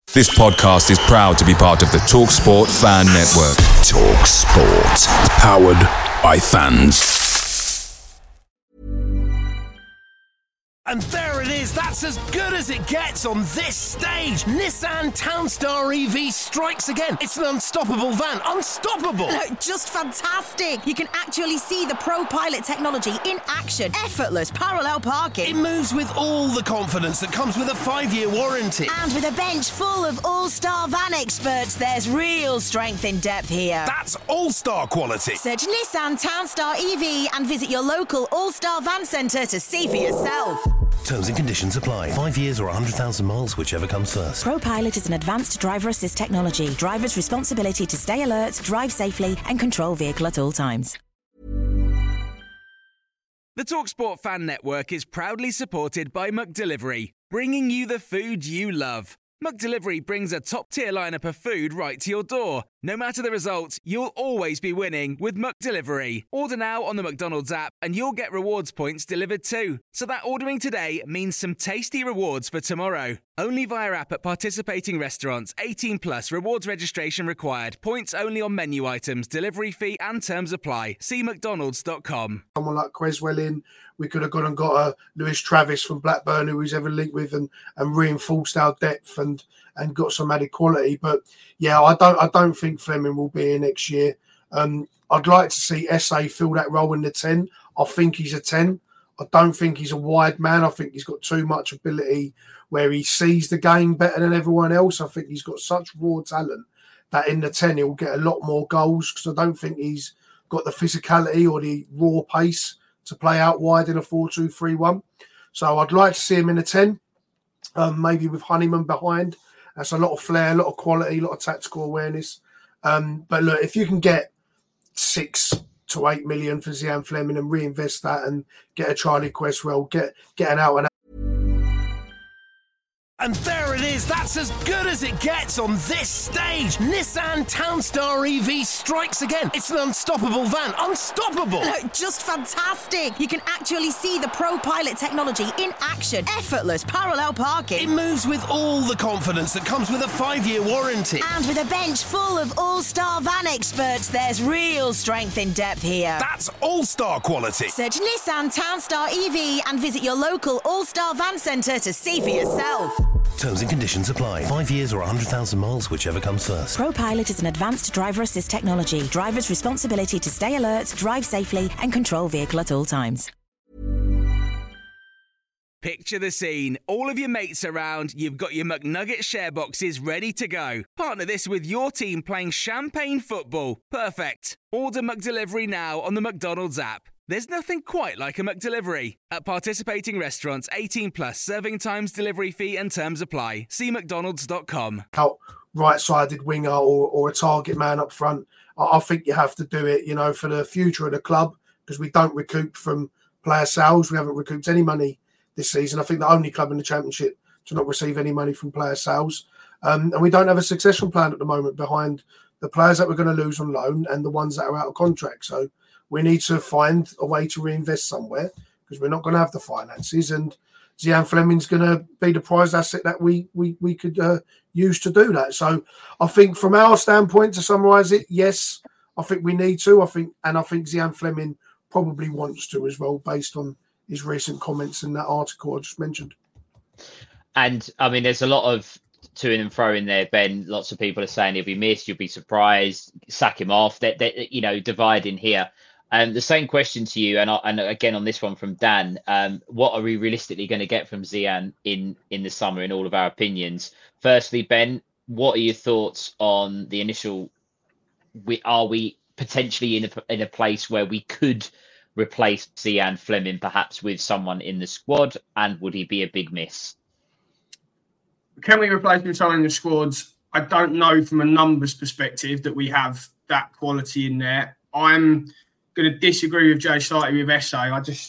This podcast is proud to be part of the TalkSport Fan Network. TalkSport. Powered by fans. And there it is, that's as good as it gets on this stage. Nissan Townstar EV strikes again. It's an unstoppable van, unstoppable. Just fantastic. You can actually see the ProPilot technology in action. Effortless parallel parking. It moves with all the confidence that comes with a 5-year warranty. And with a bench full of all-star van experts, there's real strength in depth here. That's all-star quality. Search Nissan Townstar EV and visit your local all-star van centre to see for yourself. Terms and conditions apply. 5 years or 100,000 miles, whichever comes first. ProPilot is an advanced driver assist technology. Driver's responsibility to stay alert, drive safely, and control vehicle at all times. The TalkSport Fan Network is proudly supported by McDelivery, bringing you the food you love. McDelivery brings a top-tier lineup of food right to your door. No matter the result, you'll always be winning with McDelivery. Order now on the McDonald's app and you'll get rewards points delivered too. So that ordering today means some tasty rewards for tomorrow. Only via app at participating restaurants. 18 plus. Rewards registration required. Points only on menu items. Delivery fee and terms apply. See mcdonalds.com. Someone like Creswell in. We could have gone and got a Lewis Travis from Blackburn who he's ever linked with and reinforced our depth and got some added quality. But yeah, I don't think Fleming will be here next year. I'd like to see SA fill that role in the 10. I think he's a 10. I don't think he's a wide man. I think he's got too much ability where he sees the game better than everyone else. I think he's got such raw talent that in the 10 he'll get a lot more goals because I don't think he's got the physicality or the raw pace to play out wide in a 4-2-3-1. So I'd like to see him in a 10, maybe with Honeyman behind. That's a lot of flair, a lot of quality, a lot of tactical awareness. But look, if you can get 6 to 8 million for Zian Fleming and reinvest that and get a Charlie Cresswell, get an out and out. And there it is, that's as good as it gets on this stage. Nissan Townstar EV strikes again. It's an unstoppable van, unstoppable. Just fantastic. You can actually see the ProPilot technology in action. Effortless parallel parking. It moves with all the confidence that comes with a 5-year warranty. And with a bench full of all-star van experts, there's real strength in depth here. That's all-star quality. Search Nissan Townstar EV and visit your local all-star van centre to see for yourself. Terms and conditions apply. 5 years or 100,000 miles, whichever comes first. ProPilot is an advanced driver assist technology. Driver's responsibility to stay alert, drive safely, and control vehicle at all times. Picture the scene. All of your mates around, you've got your McNugget share boxes ready to go. Partner this with your team playing champagne football. Perfect. Order McDelivery now on the McDonald's app. There's nothing quite like a McDelivery. At participating restaurants, 18 plus, serving times, delivery fee and terms apply. See mcdonalds.com. Out right-sided winger or a target man up front. I think you have to do it, for the future of the club because we don't recoup from player sales. We haven't recouped any money this season. I think the only club in the Championship to not receive any money from player sales. And we don't have a succession plan at the moment behind the players that we're going to lose on loan and the ones that are out of contract. So we need to find a way to reinvest somewhere because we're not going to have the finances. And Zian Fleming's going to be the prized asset that we could use to do that. So I think from our standpoint, to summarise it, yes, I think we need to. I think Zian Fleming probably wants to as well, based on his recent comments in that article I just mentioned. And I mean, there's a lot of to and fro in there, Ben. Lots of people are saying he'll be missed, you'll be surprised, sack him off. That dividing here. The same question to you, and again on this one from Dan. What are we realistically going to get from Zian in the summer? In all of our opinions, firstly, Ben, what are your thoughts on the initial? Are we potentially in a place where we could replace Zian Fleming perhaps with someone in the squad, and would he be a big miss? Can we replace him with someone in the squads? I don't know from a numbers perspective that we have that quality in there. I'm going to disagree with Jay slightly with SA.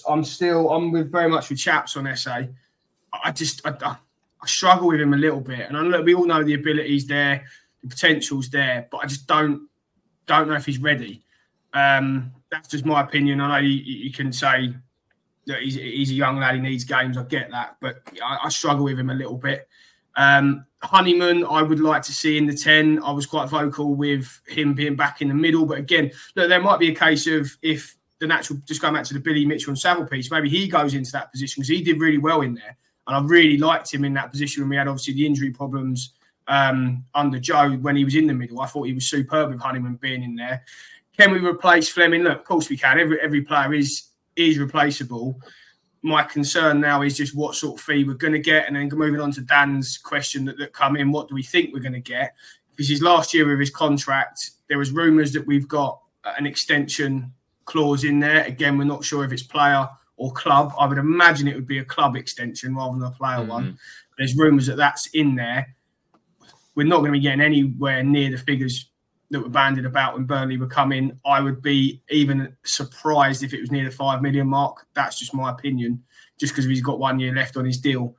I'm with very much with Chaps on SA. I struggle with him a little bit, and we all know the ability's there, the potential's there, but I just don't know if he's ready. That's just my opinion. I know you can say that he's a young lad, he needs games. I get that, but I struggle with him a little bit. Honeyman, I would like to see in the 10. I was quite vocal with him being back in the middle. But again, look, there might be a case of if the natural, just going back to the Billy Mitchell and Saville piece, maybe he goes into that position because he did really well in there. And I really liked him in that position when we had obviously the injury problems under Joe when he was in the middle. I thought he was superb with Honeyman being in there. Can we replace Fleming? Look, of course we can. Every player is replaceable. My concern now is just what sort of fee we're going to get. And then moving on to Dan's question that come in, what do we think we're going to get? Because his last year of his contract, there was rumours that we've got an extension clause in there. Again, we're not sure if it's player or club. I would imagine it would be a club extension rather than a player one. There's rumours that that's in there. We're not going to be getting anywhere near the figures that were bandied about when Burnley were coming. I would be even surprised if it was near the 5 million mark. That's just my opinion, just because he's got 1 year left on his deal.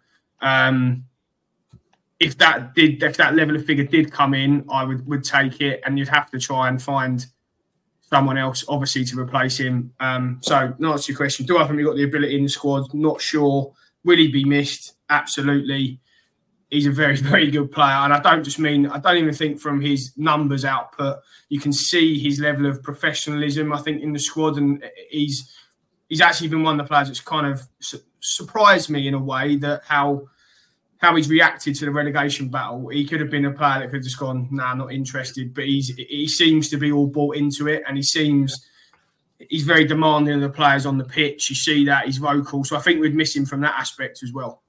If that level of figure did come in, I would take it, and you'd have to try and find someone else, obviously, to replace him. So, to answer your question, do I think we've got the ability in the squad? Not sure. Will he be missed? Absolutely. He's a very, very good player. And I don't even think from his numbers output, you can see his level of professionalism, I think, in the squad. And he's actually been one of the players that's kind of surprised me in a way that how he's reacted to the relegation battle. He could have been a player that could have just gone, nah, not interested. But he seems to be all bought into it. And he's very demanding of the players on the pitch. You see that, he's vocal. So I think we'd miss him from that aspect as well.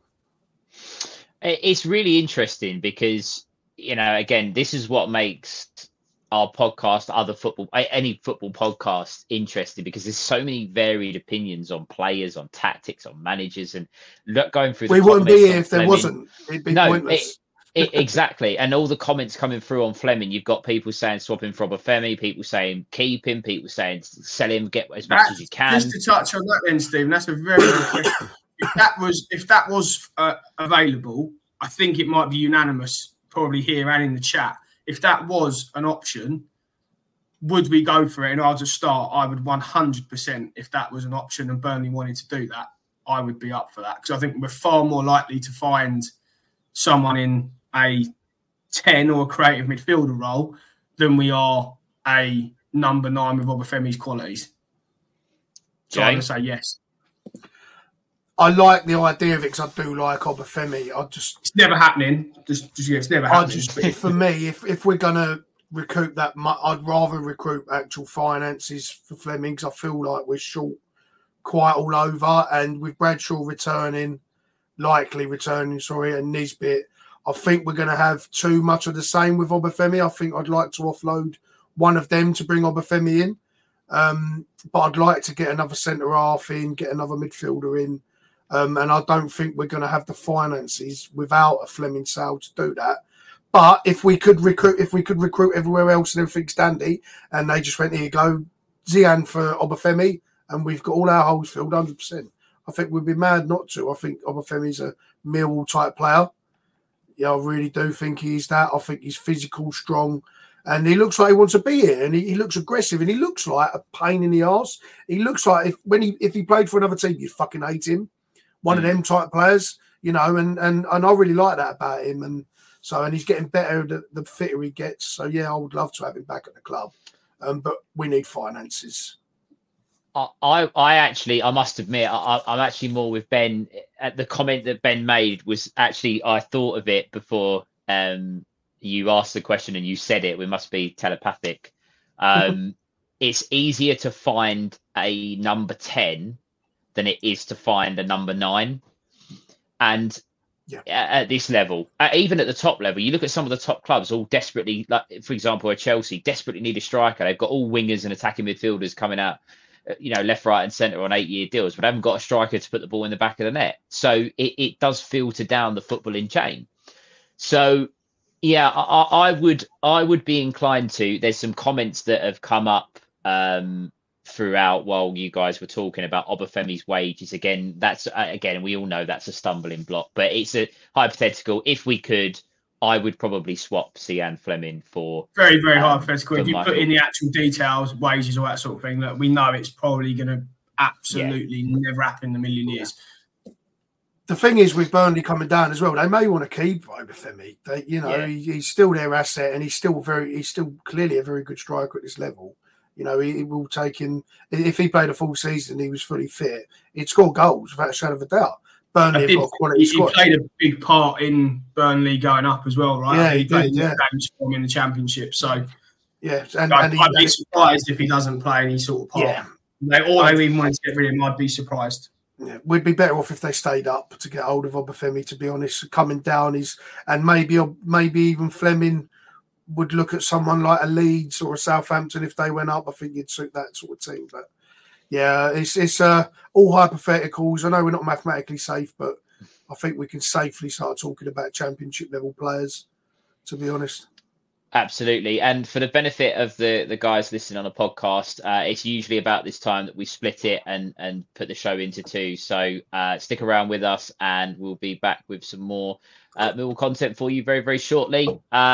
It's really interesting because, again, this is what makes our podcast, any football podcast interesting, because there's so many varied opinions on players, on tactics, on managers, and going through. We wouldn't be here if there wasn't. It'd be pointless. Exactly. And all the comments coming through on Fleming, you've got people saying swap him for Obafemi, people saying keep him, people saying sell him, get as much as you can. Just to touch on that then, Stephen, that's a very good question. If that was available, I think it might be unanimous, probably here and in the chat. If that was an option, would we go for it? And I'll just start. I would 100%, if that was an option and Burnley wanted to do that, I would be up for that. Because I think we're far more likely to find someone in a 10 or a creative midfielder role than we are a number 9 with Obafemi's qualities. So I'm going to say yes. I like the idea of it because I do like Obafemi. It's never happening. It's never happening. For me, if we're going to recoup that, I'd rather recruit actual finances for Fleming because I feel like we're short quite all over. And with Bradshaw likely returning, and Nisbet, I think we're going to have too much of the same with Obafemi. I think I'd like to offload one of them to bring Obafemi in. But I'd like to get another centre-half in, get another midfielder in. And I don't think we're going to have the finances without a Fleming sale to do that. But if we could recruit everywhere else and everything's dandy, and they just went, here you go, Zian for Obafemi, and we've got all our holes filled 100%. I think we'd be mad not to. I think Obafemi's a Millwall type player. Yeah, I really do think he's that. I think he's physical, strong, and he looks like he wants to be here, and he looks aggressive, and he looks like a pain in the arse. He looks like if he played for another team, you'd fucking hate him. One of them type players, and I really like that about him. And he's getting better the fitter he gets. So, yeah, I would love to have him back at the club. But we need finances. I must admit, I'm actually more with Ben. The comment that Ben made was actually, I thought of it before you asked the question and you said it. We must be telepathic. It's easier to find a number 10 than it is to find a number 9. And at this level, even at the top level, you look at some of the top clubs all desperately, like for example, a Chelsea desperately need a striker. They've got all wingers and attacking midfielders coming out, left, right and centre on 8-year deals, but they haven't got a striker to put the ball in the back of the net. So it does filter down the footballing chain. So yeah, I would be inclined to. There's some comments that have come up throughout while you guys were talking about Obafemi's wages. Again, we all know that's a stumbling block, but it's a hypothetical. If we could, I would probably swap Zian Fleming for very, very hypothetical. If you put in the actual details, wages, all that sort of thing, that we know it's probably going to absolutely never happen in a million years. The thing is, with Burnley coming down as well, they may want to keep Obafemi. He's still their asset, and he's still clearly a very good striker at this level. He will take him. If he played a full season, he was fully fit, he'd score goals without a shadow of a doubt. Burnley have got a quality squad. He played a big part in Burnley going up as well, right? Yeah, he played games for him in the Championship. So yeah, I'd be surprised if he doesn't play any sort of part. Yeah. They even wanted to get rid of him. I'd be surprised. Yeah, we'd be better off if they stayed up to get hold of Obafemi, to be honest. Coming down and maybe even Fleming would look at someone like a Leeds or a Southampton if they went up. I think you'd suit that sort of team. But yeah, it's all hypotheticals. I know we're not mathematically safe, but I think we can safely start talking about Championship level players, to be honest. Absolutely. And for the benefit of the guys listening on a podcast, it's usually about this time that we split it and put the show into two. So stick around with us and we'll be back with some more Millwall content for you very, very shortly.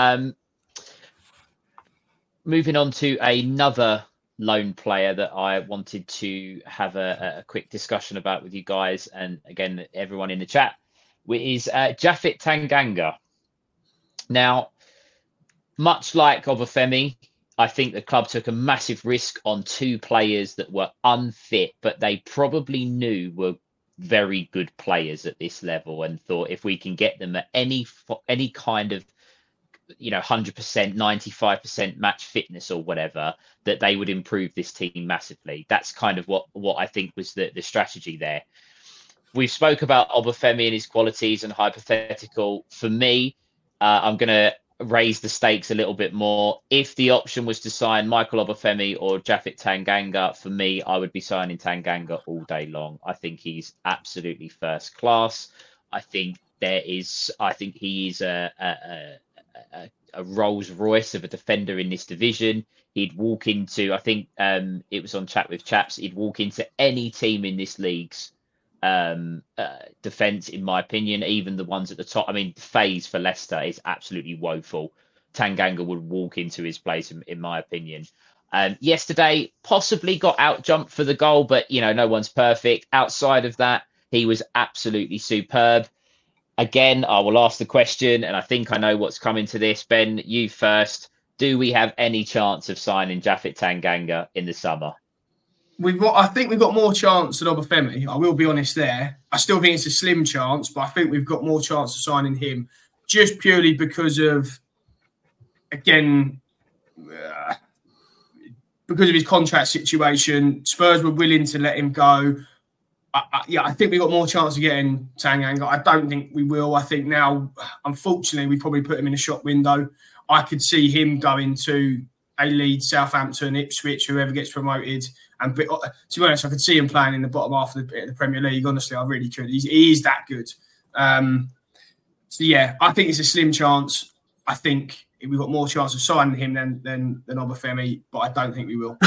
Moving on to another lone player that I wanted to have a quick discussion about with you guys. And again, everyone in the chat, is Japhet Tanganga. Now, much like Obafemi, I think the club took a massive risk on two players that were unfit, but they probably knew were very good players at this level and thought if we can get them at any kind of 100%, 95% match fitness or whatever, that they would improve this team massively. That's kind of what I think was the strategy there. We've spoke about Obafemi and his qualities and hypothetical. For me, I'm going to raise the stakes a little bit more. If the option was to sign Michael Obafemi or Japhet Tanganga, for me, I would be signing Tanganga all day long. I think he's absolutely first class. I think he is a Rolls Royce of a defender in this division. He'd walk into, I think it was on Chat with Chaps, he'd walk into any team in this league's defence, in my opinion, even the ones at the top. I mean, Faze for Leicester is absolutely woeful. Tanganga would walk into his place, in my opinion. Yesterday, possibly got out jumped for the goal, but no one's perfect. Outside of that, he was absolutely superb. Again, I will ask the question, and I think I know what's coming to this. Ben, you first. Do we have any chance of signing Japhet Tanganga in the summer? I think we've got more chance than Obafemi. I will be honest there. I still think it's a slim chance, but I think we've got more chance of signing him just purely because of, again, because of his contract situation. Spurs were willing to let him go. I think we've got more chance of getting Tanganga. I don't think we will. I think now, unfortunately, we probably put him in a shop window. I could see him going to a Leeds, Southampton, Ipswich, whoever gets promoted. And to be honest, I could see him playing in the bottom half of the Premier League. Honestly, I really could. He is that good. So yeah, I think it's a slim chance. I think we've got more chance of signing him than Obafemi, but I don't think we will.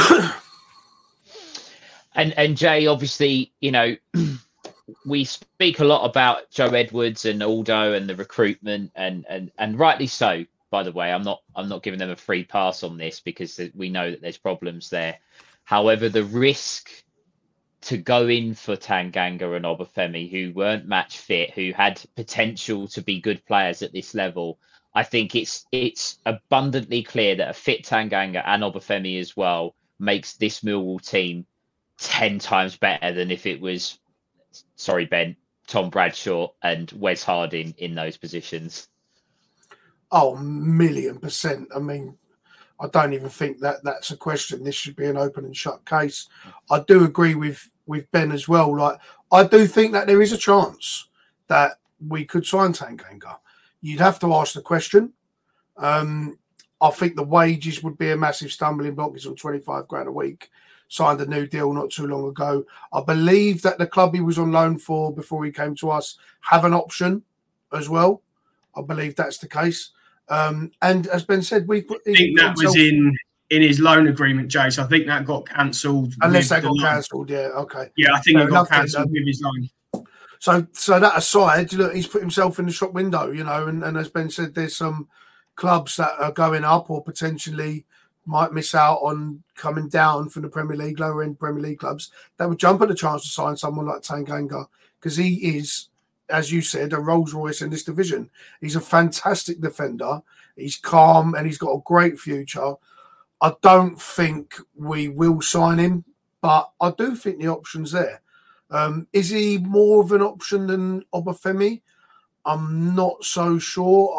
And Jay, obviously, we speak a lot about Joe Edwards and Aldo and the recruitment, and rightly so. By the way, I'm not giving them a free pass on this because we know that there's problems there. However, the risk to go in for Tanganga and Obafemi, who weren't match fit, who had potential to be good players at this level, I think it's abundantly clear that a fit Tanganga and Obafemi as well makes this Millwall team 10 times better than if it was, sorry, Ben, Tom Bradshaw and Wes Harding in those positions. Oh, 1,000,000%. I mean, I don't even think that's a question. This should be an open and shut case. I do agree with Ben as well. Like, I do think that there is a chance that we could sign Tanganga. You'd have to ask the question. I think the wages would be a massive stumbling block. He's on 25 grand a week. Signed a new deal not too long ago. I believe that the club he was on loan for before he came to us have an option as well. I believe that's the case. And as Ben said, we put. I think that was in his loan agreement, Jay. So I think that got cancelled. Unless that got cancelled, yeah, okay. Yeah, I think it got cancelled with his loan. So that aside, look, he's put himself in the shop window, and as Ben said, there's some clubs that are going up or potentially might miss out on coming down from the Premier League, lower end Premier League clubs that would jump at the chance to sign someone like Tanganga because he is as you said, a Rolls Royce in this division. He's a fantastic defender. He's calm and he's got a great future. I don't think we will sign him, but I do think the option's there. Is he more of an option than Obafemi? I'm not so sure.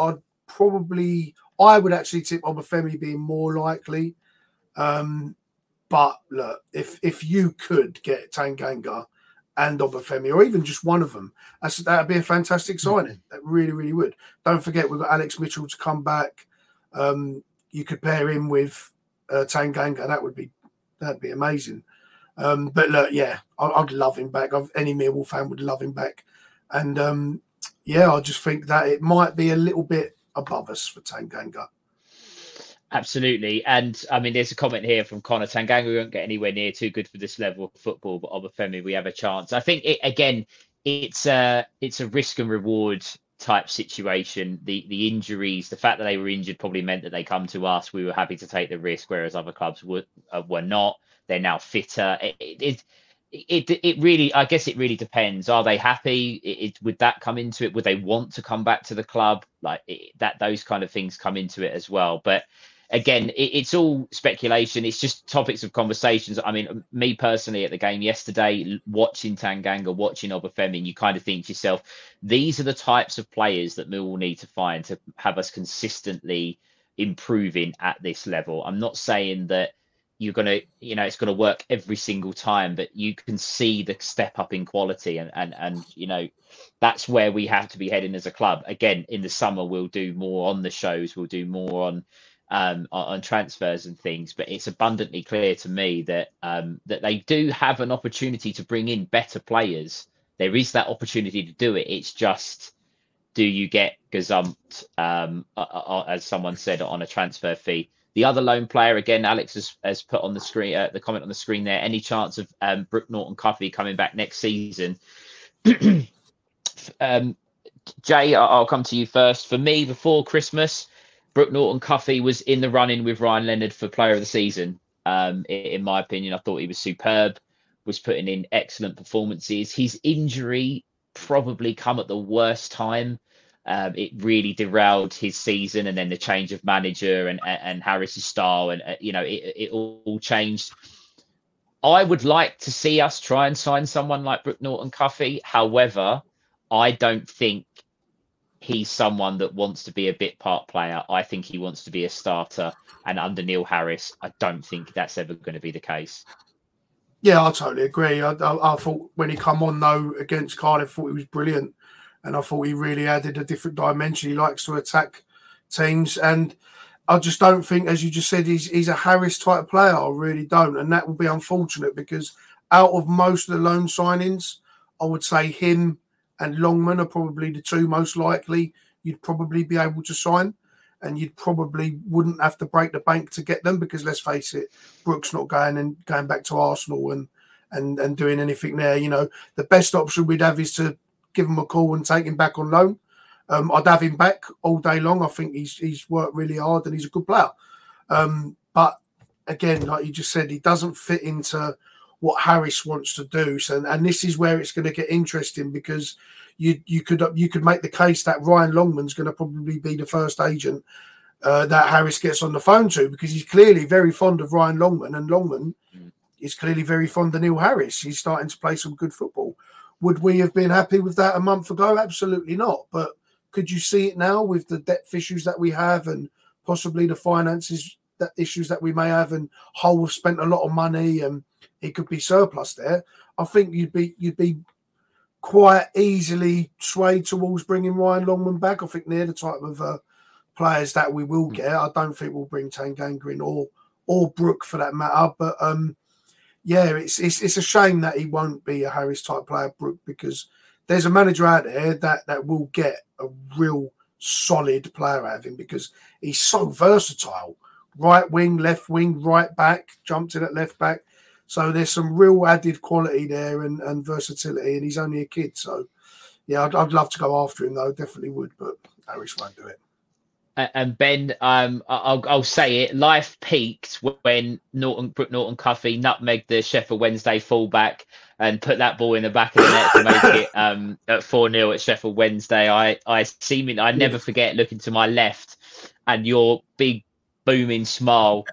I would actually tip Obafemi being more likely. But look, if you could get Tanganga and Obafemi, or even just one of them, that'd be a fantastic signing. That really, really would. Don't forget, we've got Alex Mitchell to come back. You could pair him with Tanganga. That'd be amazing. But look, yeah, I'd love him back. Any Millwall fan would love him back. And I just think that it might be a little bit above us for Tanganga. Absolutely. And I mean, there's a comment here from Connor. Tanganga, we won't get anywhere near too good for this level of football, but Obafemi, we have a chance. I think it's a risk and reward type situation. The injuries, the fact that they were injured probably meant that they come to us. We were happy to take the risk, whereas other clubs were not. They're now fitter. It really, I guess it really depends. Are they happy? Would that come into it? Would they want to come back to the club? Those kind of things come into it as well. But again, it's all speculation. It's just topics of conversations. I mean, me personally at the game yesterday, watching Tanganga, watching Obafemi, and you kind of think to yourself, these are the types of players that Millwall need to find to have us consistently improving at this level. I'm not saying that you're going to, it's going to work every single time, but you can see the step up in quality and that's where we have to be heading as a club. Again, in the summer, we'll do more on the shows. We'll do more on transfers and things, but it's abundantly clear to me that that they do have an opportunity to bring in better players. There is that opportunity to do it. It's just, do you get gazumped, as someone said, on a transfer fee? The other lone player, again, Alex has put on the screen, the comment on the screen there, any chance of Brooke Norton-Cuffy coming back next season? Jay, I'll come to you first. For me, before Christmas, Brooke Norton-Cuffy was in the running with Ryan Leonard for player of the season. In my opinion, I thought he was superb, was putting in excellent performances. His injury probably come at the worst time. It really derailed his season, and then the change of manager and Harris's style, and it all changed. I would like to see us try and sign someone like Brooke Norton-Cuffy. However, I don't think he's someone that wants to be a bit part player. I think he wants to be a starter, and under Neil Harris, I don't think that's ever going to be the case. Yeah, I totally agree. I thought when he come on though against Cardiff, I thought he was brilliant. And I thought he really added a different dimension. He likes to attack teams. And I just don't think, as you just said, he's a Harris type player. I really don't. And that will be unfortunate because out of most of the loan signings, I would say him and Longman are probably the two most likely you'd probably be able to sign. And you probably wouldn't have to break the bank to get them because, let's face it, Brooks not going back to Arsenal and doing anything there. The best option we'd have is to give him a call and take him back on loan. I'd have him back all day long. I think he's worked really hard and he's a good player. But again, like you just said, he doesn't fit into what Harris wants to do. So, and this is where it's going to get interesting because you could make the case that Ryan Longman's going to probably be the first agent that Harris gets on the phone to because he's clearly very fond of Ryan Longman, and Longman is clearly very fond of Neil Harris. He's starting to play some good football. Would we have been happy with that a month ago? Absolutely not. But could you see it now with the depth issues that we have and possibly the finances issues that we may have, and Hull have spent a lot of money and it could be surplus there? I think you'd be quite easily swayed towards bringing Ryan Longman back. I think they're the type of players that we will get. I don't think we'll bring Tanganga in or Brooke for that matter. But yeah, it's a shame that he won't be a Harris type player, Brooke, because there's a manager out there that will get a real solid player out of him because he's so versatile. Right wing, left wing, right back, jumped in at left back. So there's some real added quality there and versatility, and he's only a kid. So, yeah, I'd love to go after him, though. Definitely would, but Harris won't do it. And Ben, I'll say it. Life peaked when Brooke Norton-Cuffy nutmegged the Sheffield Wednesday fullback and put that ball in the back of the net to make it at 4-0 at Sheffield Wednesday. I never forget looking to my left and your big booming smile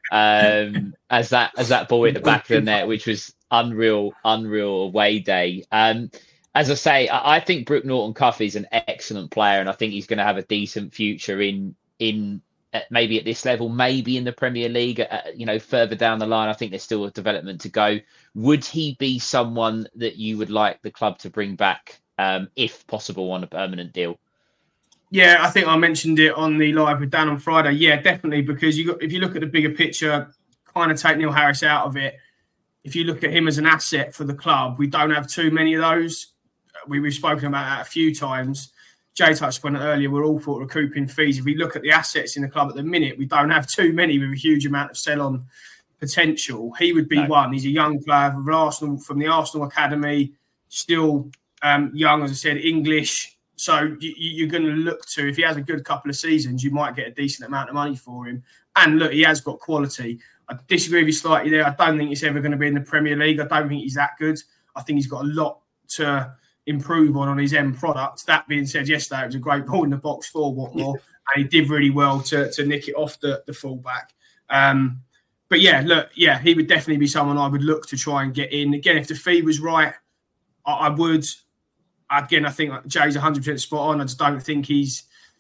as that ball hit the back of the net, which was unreal away day. As I say, I think Brooke Norton-Cuffy is an excellent player, and I think he's going to have a decent future in maybe at this level, maybe in the Premier League. Further down the line, I think there's still a development to go. Would he be someone that you would like the club to bring back, if possible, on a permanent deal? Yeah, I think I mentioned it on the live with Dan on Friday. Yeah, definitely, because if you look at the bigger picture, kind of take Neil Harris out of it. If you look at him as an asset for the club, we don't have too many of those. We've spoken about that a few times. Jay touched upon it earlier. We're all for recouping fees. If we look at the assets in the club at the minute, we don't have too many with a huge amount of sell-on potential. He would be one. He's a young player from the Arsenal Academy, still young, as I said, English. So you're going to look to, if he has a good couple of seasons, you might get a decent amount of money for him. And look, he has got quality. I disagree with you slightly there. I don't think he's ever going to be in the Premier League. I don't think he's that good. I think he's got a lot to improve on his end product. That being said, yesterday it was a great ball in the box for Watmore, and he did really well to nick it off the fullback. But yeah, he would definitely be someone I would look to try and get in. Again, if the fee was right, I would. Again, I think Jay's 100% spot on. I don't think he's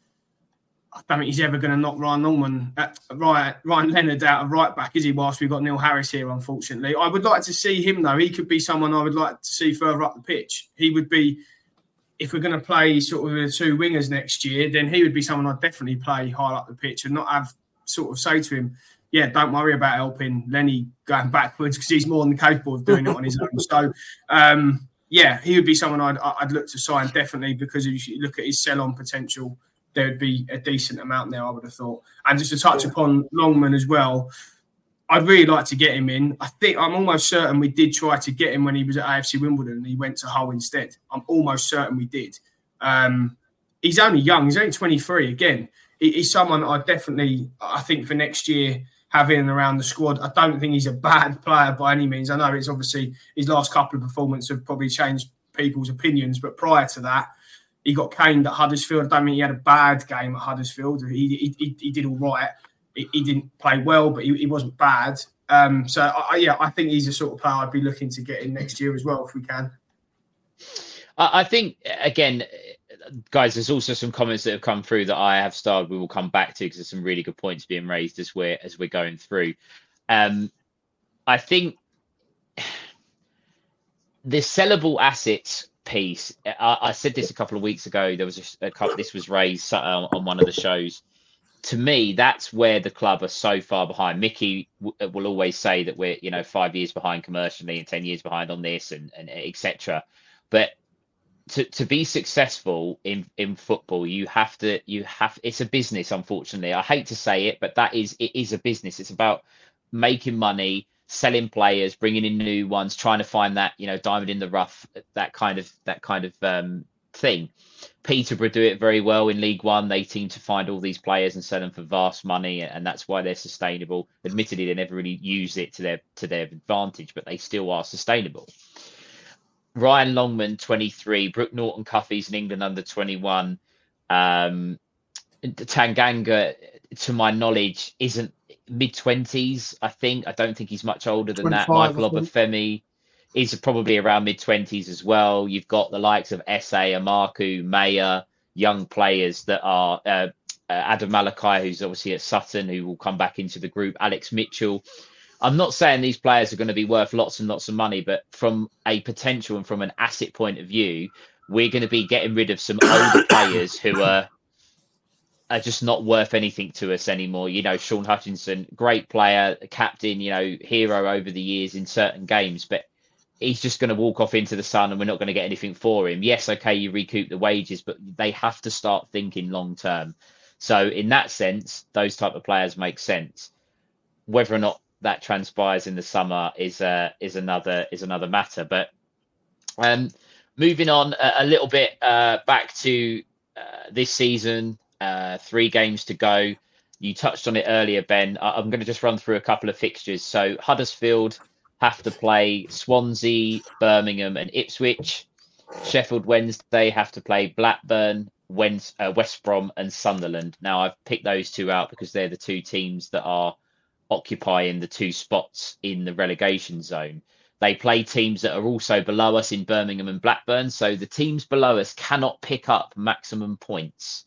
ever going to knock Ryan Leonard out of right back, is he? Whilst we've got Neil Harris here, unfortunately. I would like to see him, though. He could be someone I would like to see further up the pitch. He would be, if we're going to play sort of with 2 wingers next year, then he would be someone I'd definitely play high up the pitch and not have sort of say to him, yeah, don't worry about helping Lenny going backwards, because he's more than capable of doing it on his own. So, yeah, he would be someone I'd look to sign, definitely, because if you look at his sell-on potential, there would be a decent amount there, I would have thought. And just to touch upon Longman as well, I'd really like to get him in. I'm almost certain we did try to get him when he was at AFC Wimbledon and he went to Hull instead. I'm almost certain we did. He's only young. He's only 23 again. He's someone I think for next year, have in and around the squad. I don't think he's a bad player by any means. I know it's obviously his last couple of performances have probably changed people's opinions, but prior to that, he got caned at Huddersfield. I don't think he had a bad game at Huddersfield. He did all right. He didn't play well, but he wasn't bad. I think he's the sort of player I'd be looking to get in next year as well if we can. I think, again, guys, there's also some comments that have come through that I have started. We will come back to, because there's some really good points being raised as we're going through. I think the sellable assets piece. I said this a couple of weeks ago. There was this was raised on one of the shows. To me, that's where the club are so far behind. Mickey will always say that we're 5 years behind commercially and 10 years behind on this and etc. But to be successful in football, you have it's a business, unfortunately. I hate to say it, but it is a business. It's about making money, selling players, bringing in new ones, trying to find that, diamond in the rough, that kind of thing. Peterborough do it very well in League One. They seem to find all these players and sell them for vast money, and that's why they're sustainable. Admittedly, they never really use it to their advantage, but they still are sustainable. Ryan Longman, 23. Brooke Norton-Cuffy's in England under 21. Tanganga, to my knowledge, isn't mid-20s, I think. I don't think he's much older than that. Michael Obafemi is probably around mid-20s as well. You've got the likes of S.A., Amaku, Mayer, young players that are Adam Malachi, who's obviously at Sutton, who will come back into the group, Alex Mitchell. I'm not saying these players are going to be worth lots and lots of money, but from a potential and from an asset point of view, we're going to be getting rid of some older players who are just not worth anything to us anymore. Sean Hutchinson, great player, captain, hero over the years in certain games, but he's just going to walk off into the sun and we're not going to get anything for him. Yes, okay, you recoup the wages, but they have to start thinking long term. So in that sense, those type of players make sense. Whether or not that transpires in the summer is another matter. But moving on a little bit back to this season, 3 games to go. You touched on it earlier, Ben. I'm going to just run through a couple of fixtures. So Huddersfield have to play Swansea, Birmingham and Ipswich. Sheffield Wednesday have to play Blackburn, West Brom and Sunderland. Now, I've picked those 2 out because they're the 2 teams that are occupying the 2 spots in the relegation zone. They play teams that are also below us in Birmingham and Blackburn. So the teams below us cannot pick up maximum points.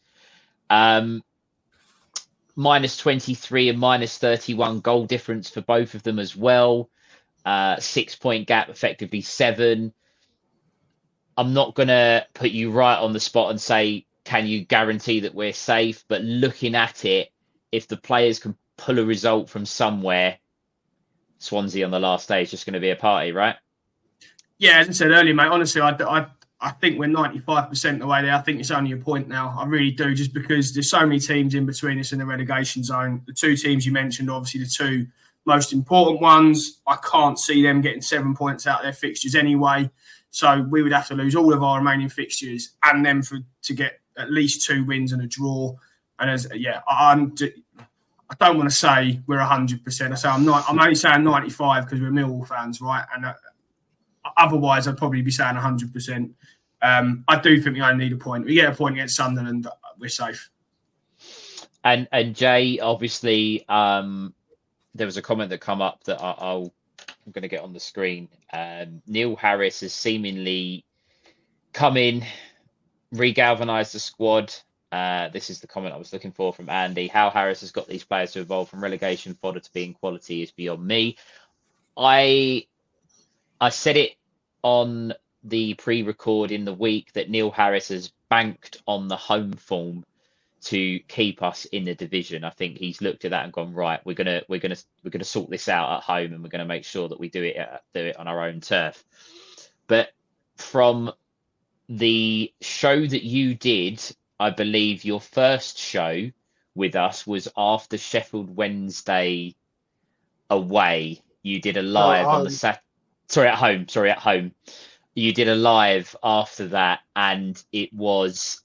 Minus 23 and minus 31 goal difference for both of them as well. 6-point gap, effectively 7. I'm not going to put you right on the spot and say, can you guarantee that we're safe? But looking at it, if the players can pull a result from somewhere, Swansea on the last day is just going to be a party, right? Yeah, as I said earlier, mate, honestly, I think we're 95% the way there. I think it's only a point now. I really do, just because there's so many teams in between us in the relegation zone. The 2 teams you mentioned, obviously the 2 most important ones, I can't see them getting 7 points out of their fixtures anyway. So we would have to lose all of our remaining fixtures and them to get at least 2 wins and a draw. And I don't want to say we're 100%. I say I'm only saying 95 because we're Millwall fans, right? And otherwise, I'd probably be saying 100%. I do think we only need a point. We get a point against Sunderland, we're safe. And Jay, obviously, there was a comment that come up that I'm going to get on the screen. Neil Harris has seemingly come in, regalvanised the squad. This is the comment I was looking for from Andy. How Harris has got these players to evolve from relegation fodder to being quality is beyond me. I said it on the pre-record in the week that Neil Harris has banked on the home form to keep us in the division. I think he's looked at that and gone, right, we're gonna sort this out at home, and we're gonna make sure that we do it on our own turf. But from the show that you did, I believe your first show with us was after Sheffield Wednesday away. You did a live on the at home. You did a live after that, and it was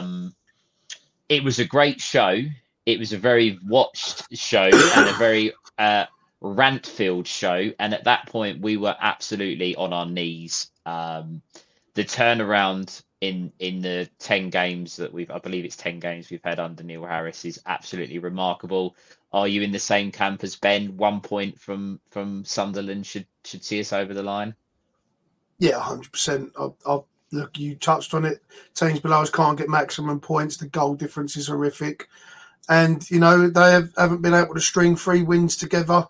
a great show. It was a very watched show and a very rant-filled show. And at that point, we were absolutely on our knees. The turnaround in the 10 games that I believe it's 10 games we've had under Neil Harris is absolutely remarkable. Are you in the same camp as Ben? 1 point from Sunderland should see us over the line. Yeah, 100%. Look, you touched on it. Teams below us can't get maximum points. The goal difference is horrific. And, they haven't been able to string 3 wins together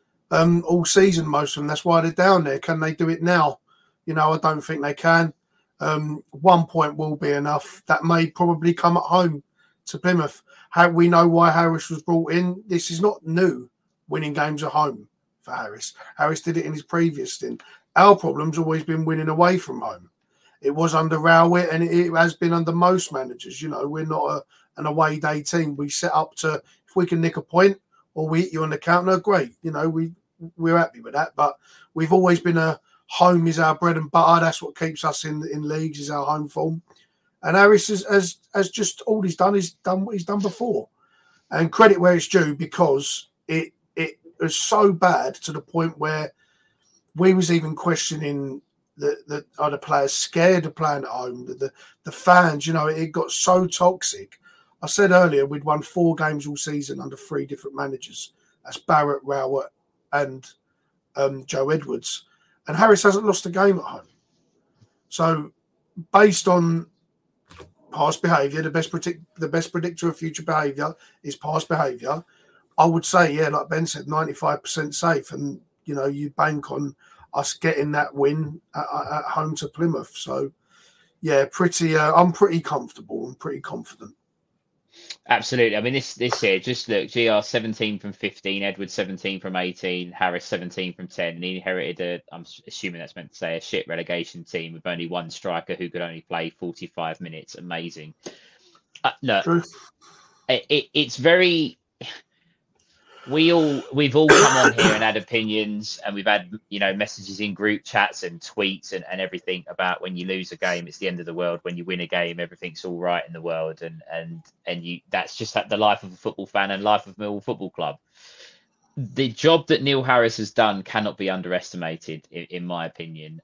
all season, most of them. That's why they're down there. Can they do it now? I don't think they can. 1 point will be enough. That may probably come at home to Plymouth. We know why Harris was brought in. This is not new, winning games at home for Harris. Harris did it in his previous stint. Our problem's always been winning away from home. It was under Rowett, and it has been under most managers. We're not an away day team. We set up to, if we can nick a point or we hit you on the counter, great. We're happy with that. But we've always been home is our bread and butter. That's what keeps us in leagues, is our home form. And Harris has just all he's done what he's done before. And credit where it's due, because it was so bad to the point where we was even questioning are the players scared of playing at home? The fans, it got so toxic. I said earlier we'd won 4 games all season under 3 different managers. That's Barrett, Rowett, and Joe Edwards. And Harris hasn't lost a game at home. So, based on past behaviour, the best predictor of future behaviour is past behaviour. I would say, yeah, like Ben said, 95% safe, and you bank on us getting that win at home to Plymouth. So, yeah, I'm pretty comfortable and pretty confident. Absolutely. I mean, this here, just look, GR 17 from 15, Edwards 17 from 18, Harris 17 from 10, and he inherited I'm assuming that's meant to say a shit relegation team with only 1 striker who could only play 45 minutes. Amazing. Look, it's very... we've all come on here and had opinions, and we've had, you know, messages in group chats and tweets and everything about when you lose a game, it's the end of the world. When you win a game, everything's all right in the world, and you, that's just the life of a football fan and life of Millwall Football Club. The job that Neil Harris has done cannot be underestimated, in my opinion.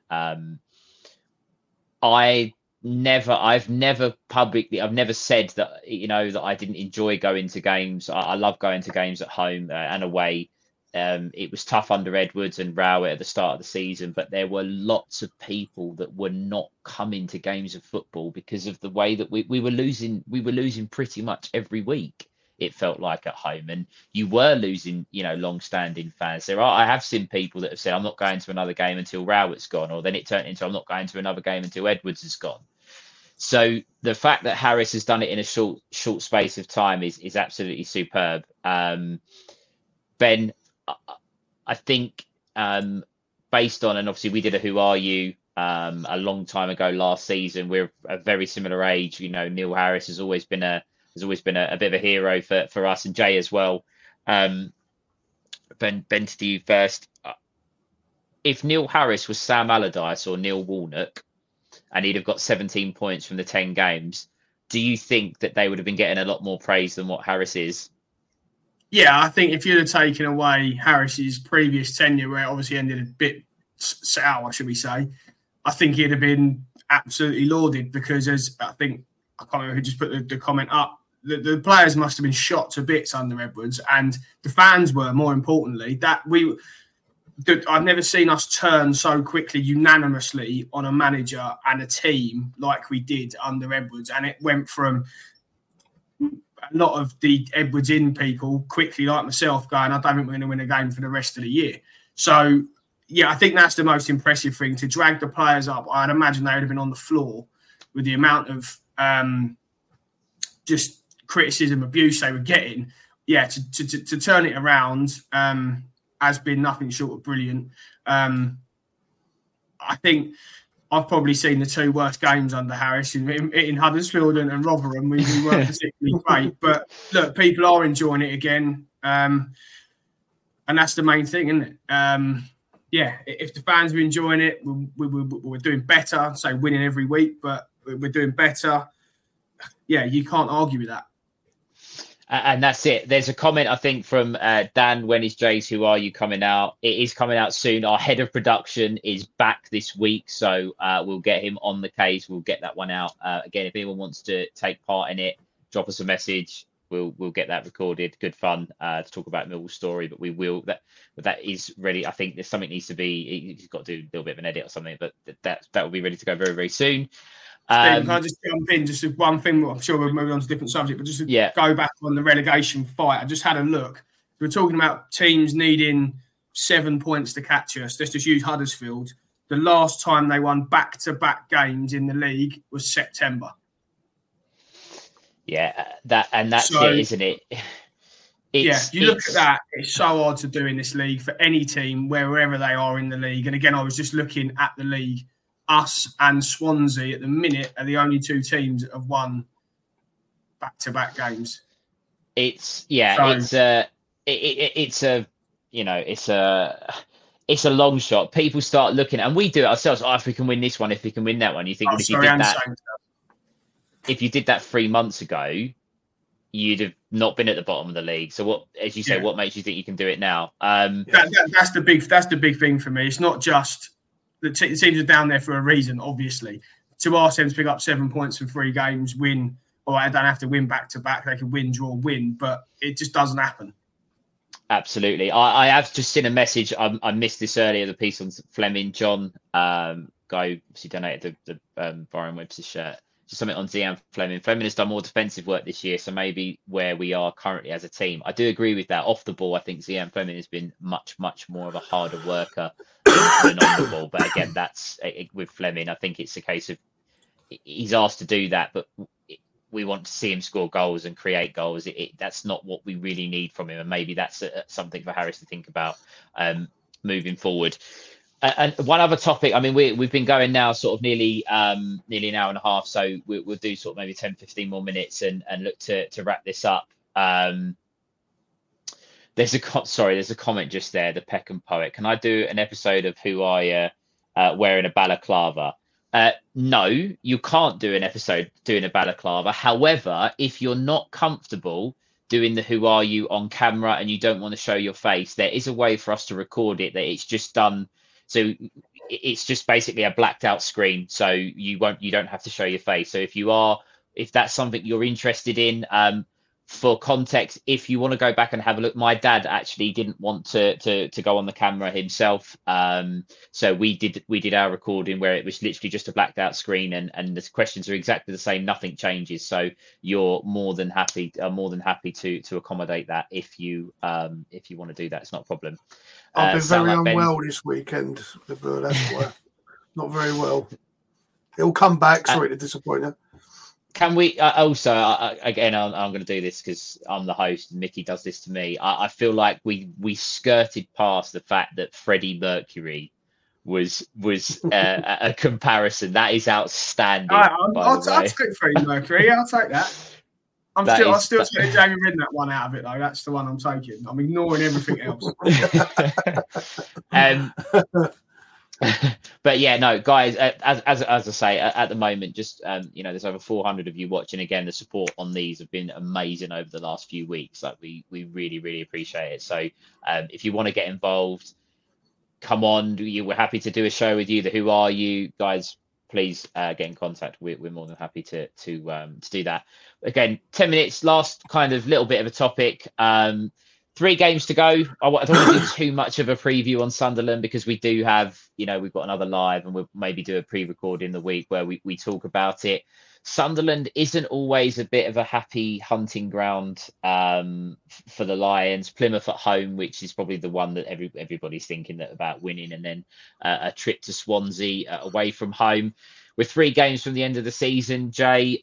I've never said that, you know, that I didn't enjoy going to games. I love going to games at home and away. It was tough under Edwards and Rowett at the start of the season, but there were lots of people that were not coming to games of football because of the way that we were losing. We were losing pretty much every week, it felt like, at home, and you were losing, you know, long-standing fans. I have seen people that have said, I'm not going to another game until Rowett's gone, or then it turned into, I'm not going to another game until Edwards is gone. So the fact that Harris has done it in a short space of time is absolutely superb. Ben, I think based on, and obviously we did a Who Are You a long time ago last season. We're a very similar age. You know, Neil Harris has always been a bit of a hero for us, and Jay as well. Ben, to you first. If Neil Harris was Sam Allardyce or Neil Warnock, and he'd have got 17 points from the 10 games, do you think that they would have been getting a lot more praise than what Harris is? Yeah, I think if you'd have taken away Harris's previous tenure, where it obviously ended a bit sour, should we say, I think he'd have been absolutely lauded, because as I think, I can't remember who just put the comment up, the players must have been shot to bits under Edwards, and the fans were, more importantly, I've never seen us turn so quickly unanimously on a manager and a team like we did under Edwards. And it went from a lot of the Edwards in people quickly, like myself, going, I don't think we're going to win a game for the rest of the year. So, yeah, I think that's the most impressive thing, to drag the players up. I'd imagine they would have been on the floor with the amount of just criticism, abuse they were getting. Yeah, to turn it around has been nothing short of brilliant. I think I've probably seen the two worst games under Harris in Huddersfield and Rotherham. We weren't particularly great, but look, people are enjoying it again, and that's the main thing, isn't it? Yeah, if the fans are enjoying it, we're doing better. I'd say winning every week, but we're doing better. Yeah, you can't argue with that. And that's it. There's a comment, I think, from Dan. When is Jay's Who Are You coming out? It is coming out soon. Our head of production is back this week, so we'll get him on the case. We'll get that one out. Again, if anyone wants to take part in it, drop us a message. We'll get that recorded. Good fun to talk about Millwall's story, but we will. That is ready. I think there's something needs to be. He's got to do a little bit of an edit or something, but that will be ready to go very, very soon. Steve, can I just jump in? Just one thing. I'm sure we're moving on to a different subject, but just to go back on the relegation fight. I just had a look. We're talking about teams needing 7 points to catch us. Let's just use Huddersfield. The last time they won back-to-back games in the league was September. Yeah, that's it, isn't it? You look at that. It's so hard to do in this league for any team, wherever they are in the league. And again, I was just looking at the league. Us and Swansea at the minute are the only two teams that have won back-to-back games. It's a long shot. People start looking, and we do it ourselves. Oh, if we can win this one, if we can win that one, you think if you did that 3 months ago, you'd have not been at the bottom of the league. So what, as you say, what makes you think you can do it now? That's the big thing for me. It's not just the teams are down there for a reason, obviously. To ask them to pick up 7 points from 3 games, win, or I don't have to win back to back. They can win, draw, win, but it just doesn't happen. Absolutely. I have just seen a message. I missed this earlier, the piece on Fleming. John, guy who obviously donated the Byron Webster shirt. Just something on Zian Fleming. Fleming has done more defensive work this year, so maybe where we are currently as a team. I do agree with that. Off the ball, I think Zian Fleming has been much, much more of a harder worker than on the ball. But again, that's with Fleming. I think it's a case of he's asked to do that, but we want to see him score goals and create goals. That's not what we really need from him, and maybe that's something for Harris to think about moving forward. And one other topic, I mean, we've been going now sort of nearly an hour and a half, so we'll do sort of maybe 10, 15 more minutes and look to wrap this up. There's a comment just there. The Peckham Poet. Can I do an episode of Who Are You wearing a balaclava? No, you can't do an episode doing a balaclava. However, if you're not comfortable doing the Who Are You on camera and you don't want to show your face, there is a way for us to record it that it's just done. So it's just basically a blacked out screen. So you don't have to show your face. So if that's something you're interested in, for context, if you want to go back and have a look, my dad actually didn't want to go on the camera himself. So we did our recording where it was literally just a blacked out screen, and the questions are exactly the same. Nothing changes. So you're more than happy to accommodate that if you want to do that. It's not a problem. I've been very unwell this weekend. That's why. Not very well. It'll come back. Sorry to disappoint you. Can we also, again, I'm going to do this because I'm the host and Mickey does this to me. I feel like we skirted past the fact that Freddie Mercury was a comparison. That is outstanding. I'll take Freddie Mercury. I'll take that. I'll still take Jamie Redknapp one out of it, though. That's the one I'm taking. I'm ignoring everything else. But yeah, no, guys, as I say, at the moment, just there's over 400 of you watching. Again, the support on these have been amazing over the last few weeks. Like we really, really appreciate it. So if you want to get involved, come on. We're happy to do a show with you. The Who Are You guys? Please get in contact. We're more than happy to do that. Again, 10 minutes. Last kind of little bit of a topic. 3 games to go. I don't want to do too much of a preview on Sunderland because we do have, we've got another live and we'll maybe do a pre-record in the week where we talk about it. Sunderland isn't always a bit of a happy hunting ground for the Lions. Plymouth at home, which is probably the one that everybody's thinking about winning, and then a trip to Swansea away from home. With 3 games from the end of the season, Jay,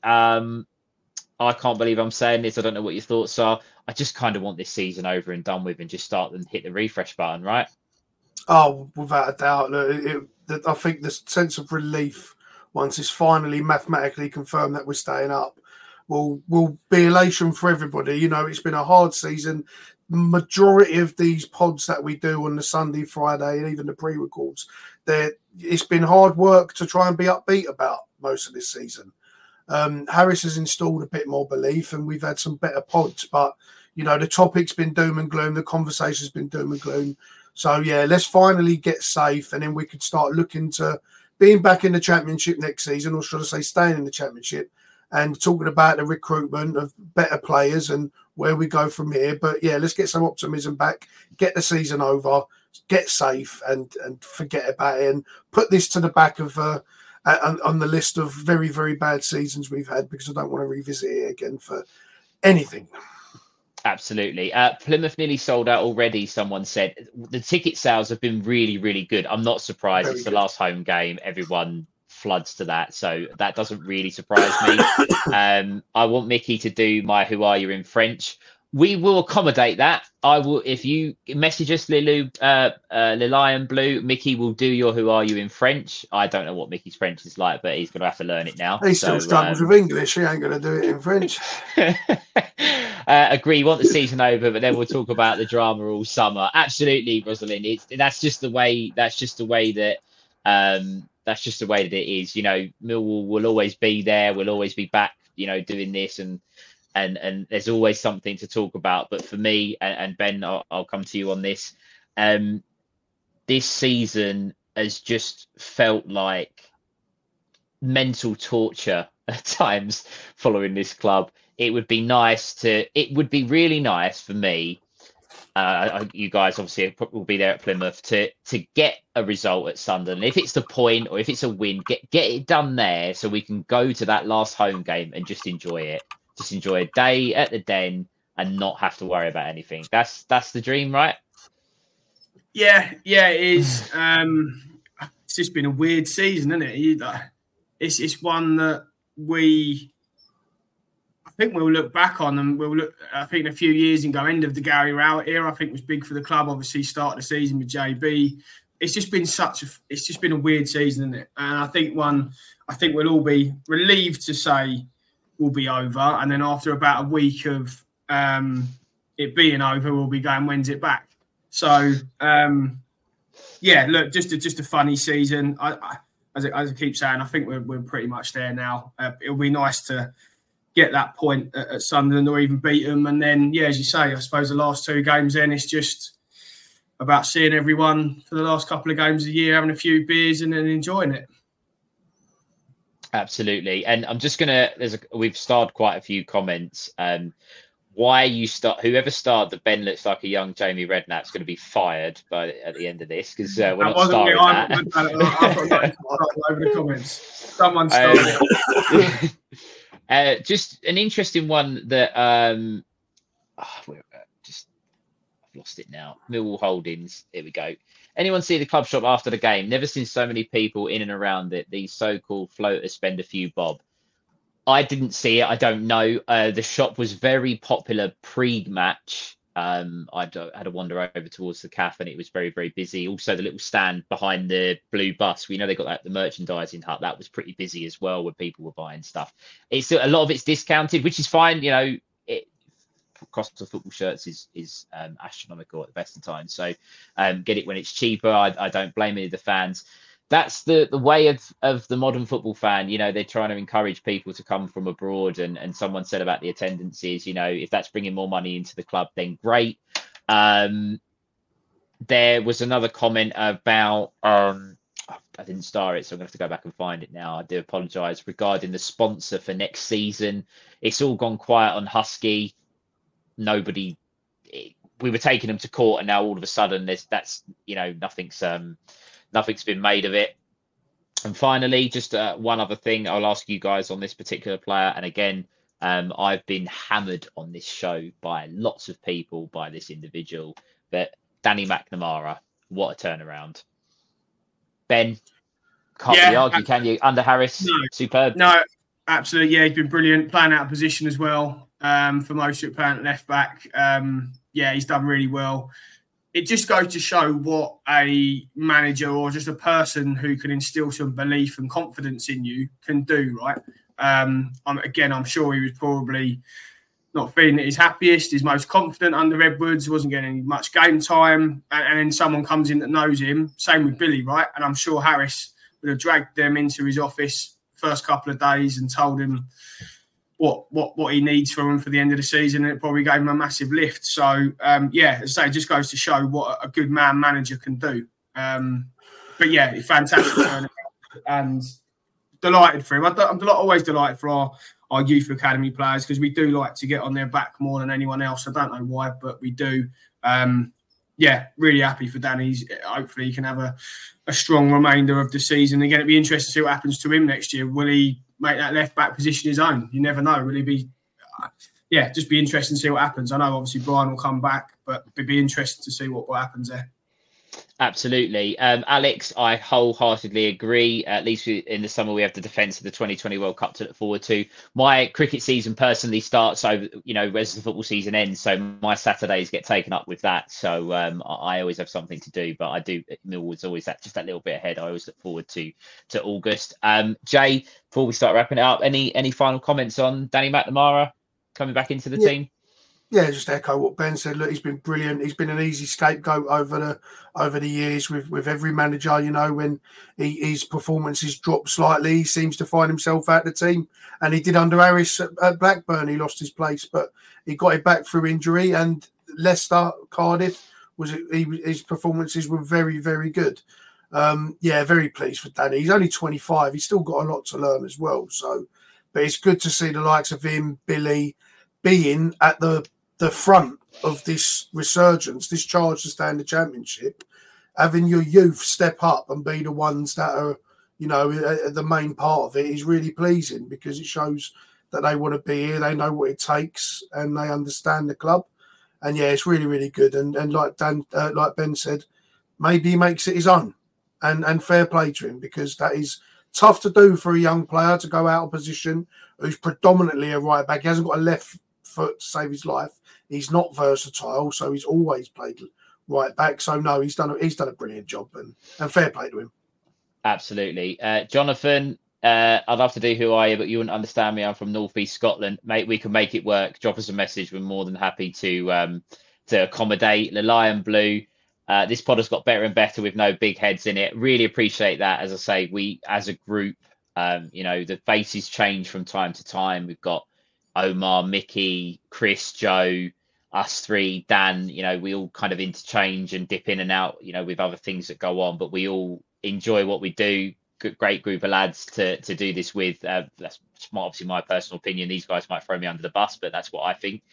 I can't believe I'm saying this. I don't know what your thoughts are. I just kind of want this season over and done with and just start and hit the refresh button, right? Oh, without a doubt. I think the sense of relief once it's finally mathematically confirmed that we're staying up will be elation for everybody. It's been a hard season. Majority of these pods that we do on the Sunday, Friday, and even the pre-records, it's been hard work to try and be upbeat about most of this season. Harris has installed a bit more belief and we've had some better pods, but the topic's been doom and gloom, the conversation's been doom and gloom. So yeah, let's finally get safe and then we could start looking to being back in the Championship next season, or should I say staying in the Championship, and talking about the recruitment of better players and where we go from here. But yeah, let's get some optimism back, get the season over, get safe and forget about it and put this to the back of on the list of very, very bad seasons we've had, because I don't want to revisit it again for anything. Absolutely. Plymouth nearly sold out already, someone said. The ticket sales have been really, really good. I'm not surprised. It's the last home game. Everyone floods to that. So that doesn't really surprise me. I want Mickey to do my Who Are You in French. We will accommodate that. I will, if you message us, Le Lion Blue, Mickey will do your Who Are You in French. I don't know what Mickey's French is like, but he's going to have to learn it now. He still struggles with English. He ain't going to do it in French. Agree. Want the season over, but then we'll talk about the drama all summer. Absolutely, Rosalind. That's just the way that it is. Millwall will always be there. We'll always be back. Doing this and there's always something to talk about. But for me, and Ben, I'll come to you on this. This season has just felt like mental torture at times following this club. It would be really nice for me. You guys obviously will be there at Plymouth to get a result at Sunderland. If it's the point or if it's a win, get it done there so we can go to that last home game and just enjoy it. Just enjoy a day at the Den and not have to worry about anything. That's the dream, right? Yeah, it is. It's just been a weird season, isn't it? It's one that I think we'll look back on, and I think a few years ago, end of the Gary Rowett era, I think was big for the club. Obviously, start of the season with JB. It's just been a weird season, isn't it? And I think we'll all be relieved to say will be over, and then after about a week of it being over, we'll be going, when's it back? So, look, just a funny season. As I keep saying, I think we're pretty much there now. It'll be nice to get that point at Sunderland or even beat them. And then, as you say, I suppose the last 2 games then it's just about seeing everyone for the last couple of games of the year, having a few beers and then enjoying it. Absolutely. And I'm just we've started quite a few comments. Whoever started that Ben looks like a young Jamie Redknapp's going to be fired at the end of this, because we're not starting that. I've got over the comments. Someone started. Just an interesting one that I've lost it now. Millwall Holdings. Here we go. Anyone see the club shop after the game? Never seen so many people in and around it. These so-called floaters spend a few bob. I didn't see it. I don't know. The shop was very popular pre-match. I had a wander over towards the cafe and it was very, very busy. Also, the little stand behind the blue bus. We know they got the merchandising hut. That was pretty busy as well, where people were buying stuff. It's a lot of it's discounted, which is fine. Cost of football shirts is astronomical at the best of times. So get it when it's cheaper. I don't blame any of the fans. That's the way of the modern football fan. They're trying to encourage people to come from abroad. And someone said about the attendances, if that's bringing more money into the club, then great. There was another comment about, I didn't star it, so I'm going to have to go back and find it now. I do apologise. Regarding the sponsor for next season, it's all gone quiet on Husky. We were taking them to court, and now all of a sudden nothing's been made of it. And finally, just one other thing I'll ask you guys on this particular player. And again, I've been hammered on this show by lots of people, by this individual, but Danny McNamara, what a turnaround. Ben, can't really argue, can you? Under Harris, no. Superb. No, absolutely. Yeah, he's been brilliant, playing out of position as well. For most of it, playing at left back. He's done really well. It just goes to show what a manager or just a person who can instill some belief and confidence in you can do, right? I'm sure he was probably not feeling at his happiest, his most confident under Edwards, wasn't getting much game time, and then someone comes in that knows him. Same with Billy, right? And I'm sure Harris would have dragged them into his office first couple of days and told him what he needs from him for the end of the season, and it probably gave him a massive lift. So, as I say, it just goes to show what a good man manager can do. Fantastic and delighted for him. I'm always delighted for our youth academy players, because we do like to get on their back more than anyone else. I don't know why, but we do. Really happy for Danny. Hopefully he can have a strong remainder of the season. Again, it'd be interesting to see what happens to him next year. Will he make that left back position his own? You never know. Will he be? Just be interesting to see what happens. I know obviously Brian will come back, but it'd be interesting to see what happens there. Absolutely. Alex, I wholeheartedly agree. At least in the summer, we have the defence of the 2020 World Cup to look forward to. My cricket season personally starts over, as the football season ends. So my Saturdays get taken up with that. So I always have something to do, but I do. Millwall's always just that little bit ahead. I always look forward to August. Jay, before we start wrapping it up, any final comments on Danny McNamara coming back into the team? Yeah, just echo what Ben said. Look, he's been brilliant. He's been an easy scapegoat over the years with every manager. When his performances drop slightly, he seems to find himself out the team. And he did under Harris at Blackburn. He lost his place, but he got it back through injury. And Leicester, Cardiff, his performances were very, very good. Very pleased for Danny. He's only 25. He's still got a lot to learn as well. So, but it's good to see the likes of him, Billy, being at the front of this resurgence, this charge to stay in the Championship, having your youth step up and be the ones that are, the main part of it is really pleasing, because it shows that they want to be here, they know what it takes, and they understand the club. And it's really, really good. And like Ben said, maybe he makes it his own, and fair play to him, because that is tough to do for a young player to go out of position who's predominantly a right back. He hasn't got a left foot to save his life. He's not versatile, so he's always played right back. So no, he's done a brilliant job, and fair play to him. Absolutely. Jonathan, I'd love to do Who Are You, but you wouldn't understand me. I'm from North East Scotland. Mate, we can make it work. Drop us a message. We're more than happy to accommodate. The Lion Blue. This pod has got better and better with no big heads in it. Really appreciate that. As I say, we as a group, the faces change from time to time. We've got Omar, Mickey, Chris, Joe, us three, Dan. We all kind of interchange and dip in and out, with other things that go on, but we all enjoy what we do. Great group of lads to do this with. That's obviously my personal opinion. These guys might throw me under the bus, but that's what I think.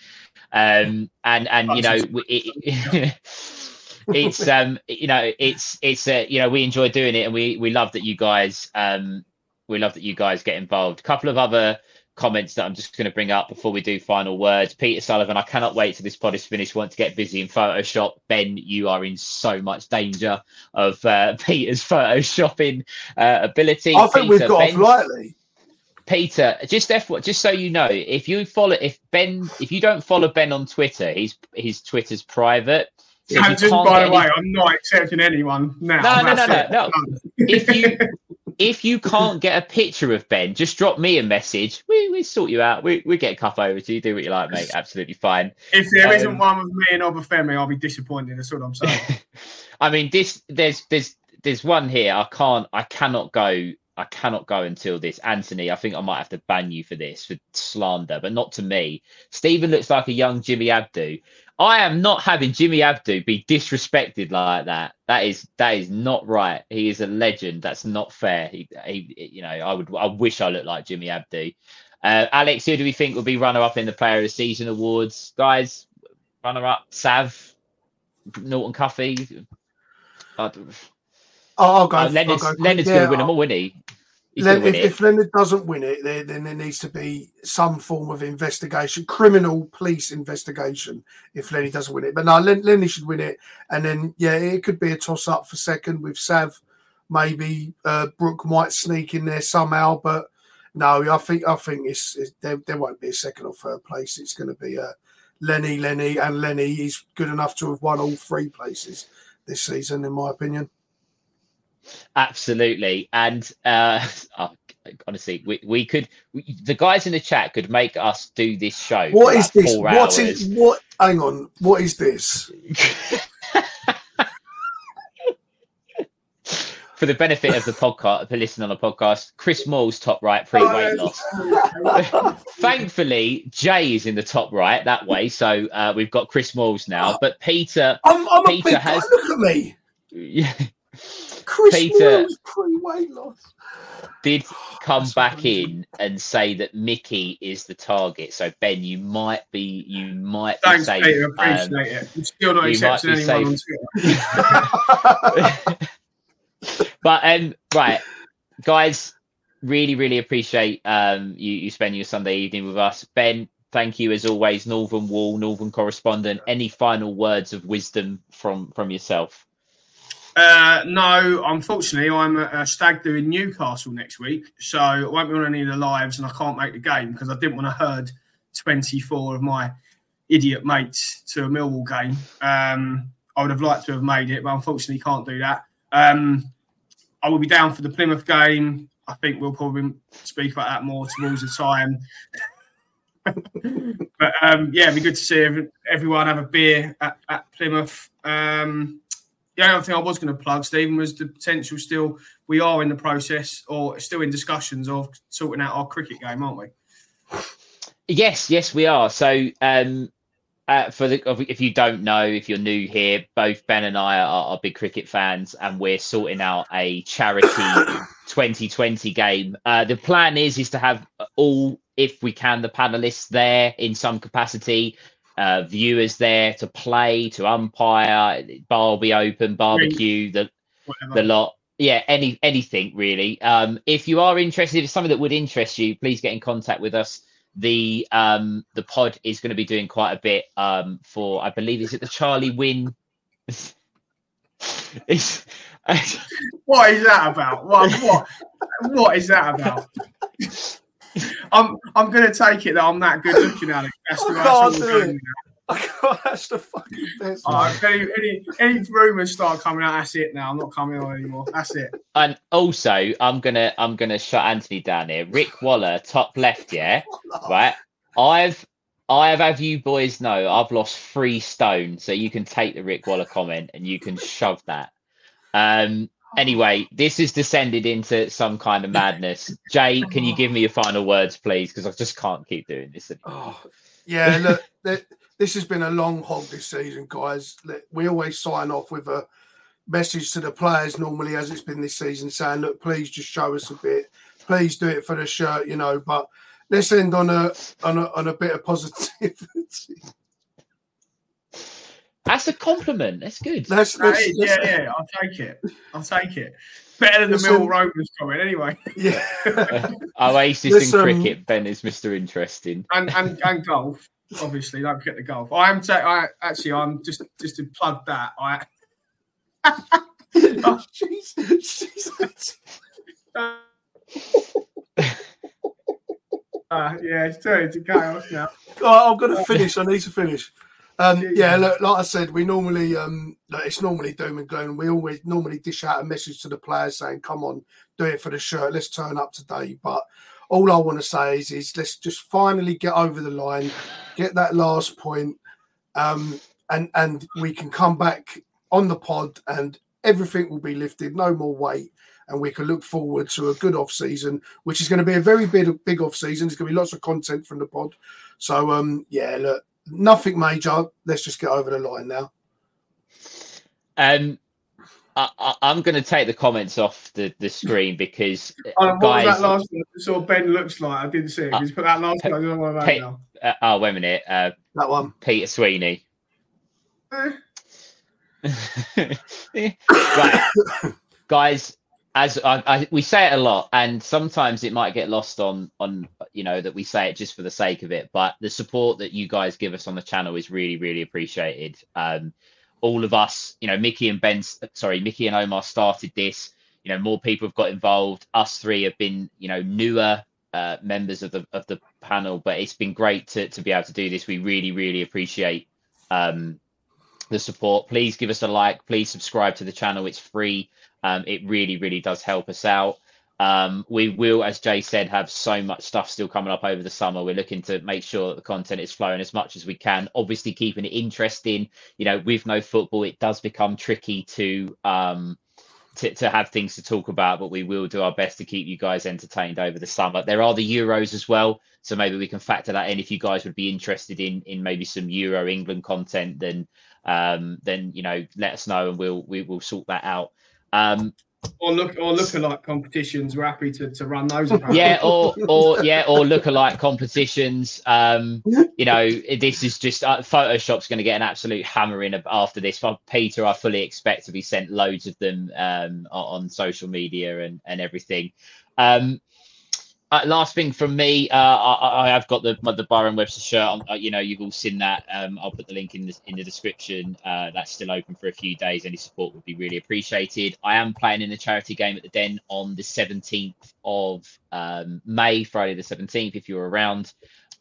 We enjoy doing it, and we love that you guys get involved. A couple of other comments that I'm just going to bring up before we do final words. Peter Sullivan, I cannot wait till this pod is finished. Want to get busy in Photoshop. Ben, you are in so much danger of Peter's Photoshopping ability. I think we've got off lightly. Peter, just so you know, if you don't follow Ben on Twitter, his Twitter's private. So by the way, I'm not accepting anyone now. No. If you can't get a picture of Ben, just drop me a message. We sort you out. We get a cup over to you. Do what you like, mate. Absolutely fine. If there isn't one with me and Obafemi, I'll be disappointed. That's what I'm saying. I mean, there's one here. I cannot go until this. Anthony, I think I might have to ban you for this, for slander, but not to me. Stephen looks like a young Jimmy Abdu. I am not having Jimmy Abdu be disrespected like that. That is not right. He is a legend. That's not fair. I wish I looked like Jimmy Abdu. Alex, who do we think will be runner-up in the Player of the Season awards? Guys, runner-up, Sav, Norton Cuffy. I'll go. Leonard's going to win them all, isn't he? If Leonard doesn't win it, then there needs to be some form of investigation, criminal police investigation, if Lenny doesn't win it. But no, Lenny should win it. And then, it could be a toss-up for second with Sav. Maybe Brooke might sneak in there somehow. But no, I think there won't be a second or third place. It's going to be Lenny, and Lenny is good enough to have won all three places this season, in my opinion. Absolutely. And honestly, we could, the guys in the chat could make us do this show. What is this? Hang on. What is this? For the benefit of the podcast, for listening on a podcast, Chris Moore's top right, pre-weight loss. Thankfully, Jay is in the top right that way. So we've got Chris Moore's now. But Peter, Peter has. Look at me. Yeah. Chris Peter pre-weight loss did come back in and say that Mickey is the target. So Ben, you might be Thanks, safe. Peter, appreciate it. I'm still not accepting anyone on Twitter. But right, guys, really appreciate you spending your Sunday evening with us. Ben, thank you as always. Northern Wall, Northern correspondent. Any final words of wisdom from yourself? No, unfortunately, I'm at a stag do in Newcastle next week, so I won't be on any of the lives, and I can't make the game because I didn't want to herd 24 of my idiot mates to a Millwall game. I would have liked to have made it, but unfortunately can't do that. I will be down for the Plymouth game. I think we'll probably speak about that more towards the time. But it'd be good to see everyone have a beer at Plymouth. The only other thing I was going to plug, Stephen, was the potential we are in the process or still in discussions of sorting out our cricket game, aren't we? Yes, we are. So if you don't know, if you're new here, both Ben and I are big cricket fans, and we're sorting out a charity 2020 game. The plan is to have all, if we can, the panelists there in some capacity. Viewers there to play, to umpire, bar will be open, barbecue, the lot. Yeah, anything really. If you are interested, if it's something that would interest you, please get in contact with us. The pod is going to be doing quite a bit for, I believe, is it the Charlie Wynn? What is that about? What is that about? I'm going to take it that I'm that good looking, Alex. That's the That's the fucking best. Any rumours start coming out, that's it now. I'm not coming on anymore. That's it. And also, I'm gonna shut Anthony down here. Rick Waller, top left, yeah, right. I have you boys know I've lost 3 stone, so you can take the Rick Waller comment and you can shove that. Anyway, this has descended into some kind of madness. Jay, can you give me your final words, please? Because I just can't keep doing this anymore. Yeah, look. This has been a long hog this season, guys. We always sign off with a message to the players normally, as it's been this season, saying, look, please just show us a bit. Please do it for the shirt, but let's end on a bit of positivity. That's a compliment. That's good. Yeah, I'll take it. Better than the Mill Rovers comment, anyway. Yeah. Oasis in cricket, Ben is Mr. Interesting. And golf. Obviously, don't forget the golf. I'm just to plug that. Oh, Jesus. It's turning to chaos now. I'm going to finish. I need to finish. Look, like I said, we normally it's normally doom and gloom. We always normally dish out a message to the players saying, "Come on, do it for the shirt. Let's turn up today." But all I want to say is let's just finally get over the line, get that last point, and we can come back on the pod and everything will be lifted, no more weight, and we can look forward to a good off-season, which is going to be a very big off-season. There's going to be lots of content from the pod. So, look, nothing major. Let's just get over the line now. I'm going to take the comments off the screen because what was that last one? I saw Ben looks like. I didn't see it. Just put that last one. I don't know what about now. Wait a minute. That one. Peter Sweeney. Right. Guys, as we say it a lot, and sometimes it might get lost on that we say it just for the sake of it, but the support that you guys give us on the channel is really, really appreciated. All of us, Mickey and Omar started this. More people have got involved. Us 3 have been, newer members of the panel, but it's been great to be able to do this. We really, really appreciate the support. Please give us a like. Please subscribe to the channel. It's free. It really, really does help us out. We will, as Jay said, have so much stuff still coming up over the summer. We're looking to make sure that the content is flowing as much as we can. Obviously, keeping it interesting. With no football, it does become tricky to have things to talk about, but we will do our best to keep you guys entertained over the summer. There are the Euros as well, so maybe we can factor that in. If you guys would be interested in maybe some Euro England content, then let us know and we will sort that out. Or lookalike competitions. We're happy to run those. Or lookalike competitions. This is just Photoshop's going to get an absolute hammering after this. For Peter, I fully expect to be sent loads of them on social media and everything. Last thing from me, I have got the Byron Webster shirt. You've all seen that. I'll put the link in the description. That's still open for a few days. Any support would be really appreciated. I am playing in a charity game at the Den on the 17th of May, Friday the 17th. If you're around,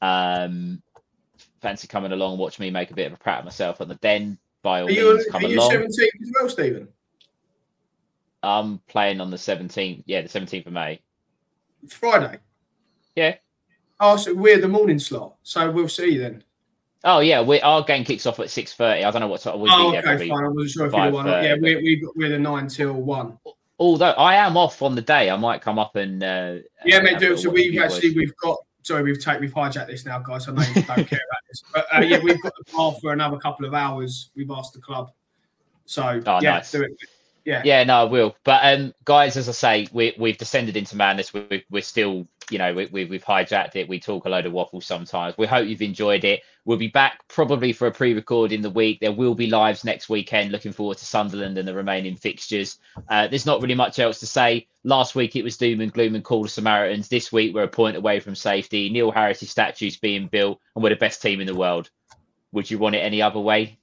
fancy coming along, watch me make a bit of a prat of myself on the Den. By all means, come along. Are you 17th as well, Stephen? I'm playing on the 17th. Yeah, the 17th of May. Friday. Yeah. Oh, so we're the morning slot, so we'll see you then. Oh yeah, our game kicks off at 6:30. I don't know what time. Okay, fine. I wasn't sure if you were one. Yeah, we're the 9 till 1. Although I am off on the day, I might come up and. Mate, do it. So we've got. Sorry, we've hijacked this now, guys. I know you don't care about this, but we've got the bar for another couple of hours. We've asked the club, so nice. Do it. Yeah, no, I will. But guys, as I say, we've descended into madness. We're still, we've hijacked it. We talk a load of waffle sometimes. We hope you've enjoyed it. We'll be back probably for a pre-record in the week. There will be lives next weekend. Looking forward to Sunderland and the remaining fixtures. There's not really much else to say. Last week it was doom and gloom and call the Samaritans. This week we're a point away from safety. Neil Harris' statue's being built, and we're the best team in the world. Would you want it any other way?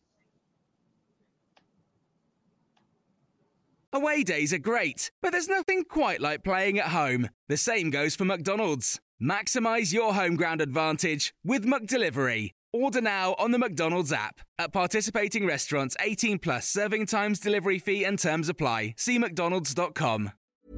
Away days are great, but there's nothing quite like playing at home. The same goes for McDonald's. Maximise your home ground advantage with McDelivery. Order now on the McDonald's app. At participating restaurants, 18 plus, serving times, delivery fee and terms apply. See mcdonalds.com.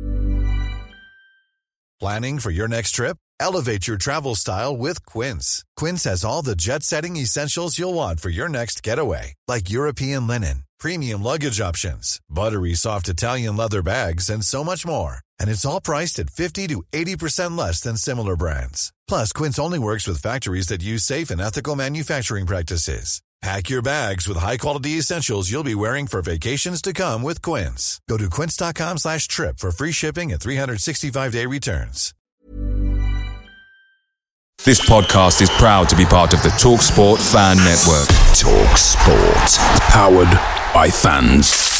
Planning for your next trip? Elevate your travel style with Quince. Quince has all the jet-setting essentials you'll want for your next getaway, like European linen, premium luggage options, buttery soft Italian leather bags, and so much more. And it's all priced at 50 to 80% less than similar brands. Plus, Quince only works with factories that use safe and ethical manufacturing practices. Pack your bags with high-quality essentials you'll be wearing for vacations to come with Quince. Go to quince.com/trip for free shipping and 365-day returns. This podcast is proud to be part of the TalkSport Fan Network. TalkSport. Powered by fans.